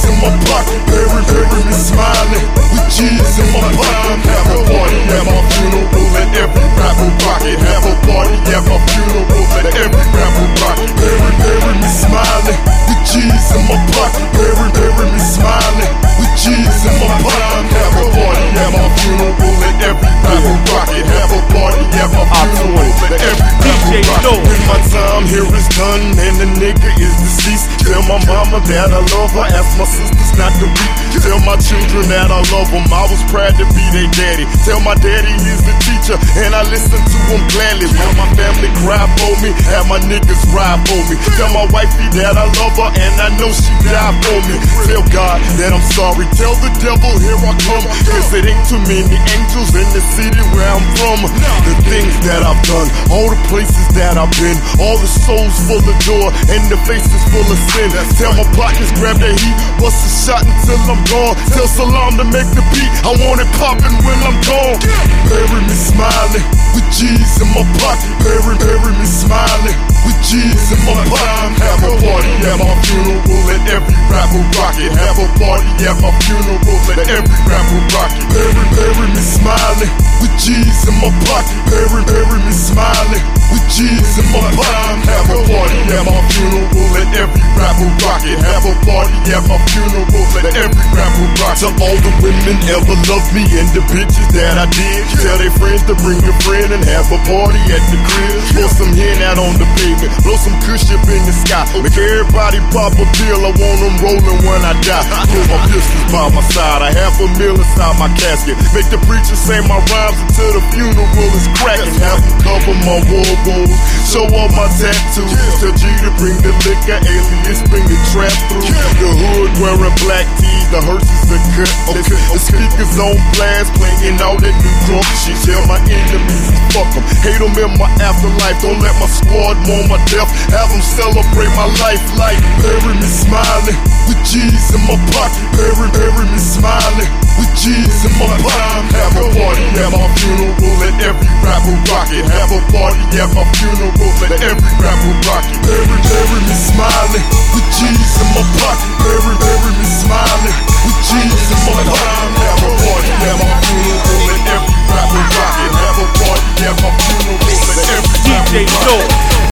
in my pocket, bury me smiling. With G's in my pocket, have a party at my funeral. Let every rapper rock it. Have a party at my funeral. Let every rapper rock it. Bury me smiling. With G's in my pocket, bury me smiling. With G's in my pocket, have a party at my funeral. Let every rapper rock it. Have a party at my funeral. Let every rapper rock it. When my time here is done and the nigga is deceased, tell my mama that I love her. Ask my sisters not to weep. Tell my children that I love them. I was proud to be their daddy. Tell my daddy he's the teacher and I listen to him gladly. While my family cry for me, have my niggas ride for me. Tell my wifey that I love her and I know she died for me. Tell God that I'm sorry. Tell the devil here I come. Cause it ain't too many angels in the city where I'm from. The things that I've done, all the places that I've been, all the souls full of joy and the faces full of sin. Tell my partners grab their heat, bust a shot until I'm gone. Tell Salam to make the beat, I want it poppin' when I'm gone. Bury me smiling, with G's in my pocket. Bury me smiling, with G's in my pocket. Have a party at my funeral, let every rapper rock it. Have a party at my funeral, let every rapper rock it. Bury me smiling, with G's in my pocket. Bury me smiling, with G's in my pocket. Have a party at my funeral, let every rapper rock it. Have a party at my funeral, let every rapper rock it. To all the women ever loved me and the bitches that I did, tell their friends to bring a friend and have a party at the crib. Pour some hen out on the pavement, blow some kush up in the sky. Make everybody pop a pill, I want them rolling when I die. Put my pistols by my side, $500,000 inside my casket. Make the preacher say my rhymes until the funeral is cracking. Have them cover my war woes, show all my tattoos. Tell G to bring the liquor, alias bring the trap through. The hood wearing black tees, the hearses are cut. Okay. The speakers on blast, playing all that new drunk shit. Tell my enemies, fuck them, hate them in my afterlife. Don't let my squad mourn my death, have them celebrate my life. Like bury me smiling, with G's in my pocket. Bury me smiling, with G's in my pocket. Have a party at my funeral, let every rapper rock it. Have a party at my funeral, let every rapper rock it. Bury me smiling, with G's in my pocket.